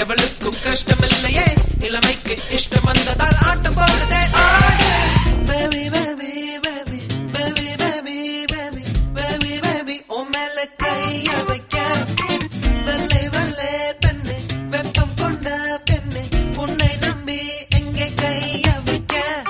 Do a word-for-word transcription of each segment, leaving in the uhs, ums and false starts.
எவளுக்கும் கஷ்டம் இல்லையே இளமைக்கு இஷ்டம் வந்ததால் ஆட்டம் போடுதே ஆடு baby baby baby baby baby baby baby baby ஓ மேல கைய வைக்க வெள்ளை வெள்ளை பெண்ணு வெப்பம் கொண்ட பெண்ணு உன்னை நம்பி எங்கே கைய வைக்க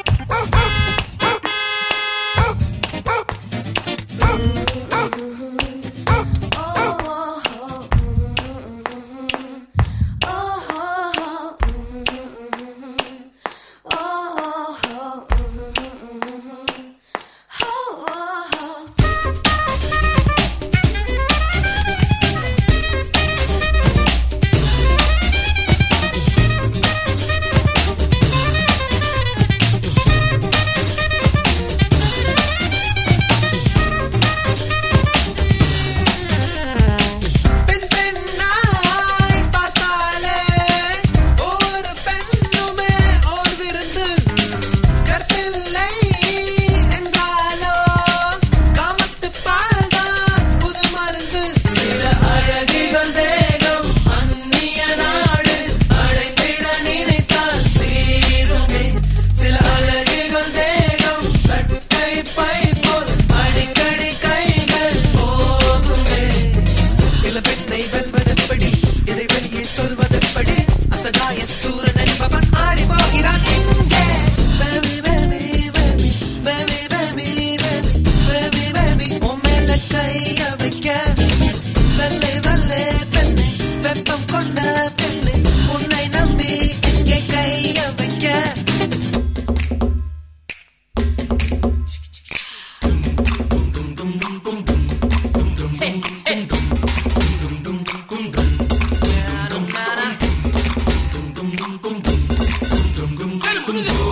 சொல்வதெப்படி அசகாய சூரன் என்பவன் ஆடி போகிறான் இங்கே baby baby baby baby baby baby baby உன் மேல கைய வைக்க வெள்ளை வெள்ளை பெண்ணு வெப்பம் கொண்ட பெண்ணு உன்னை நம்பி இங்கே கைய வைக்க Come on.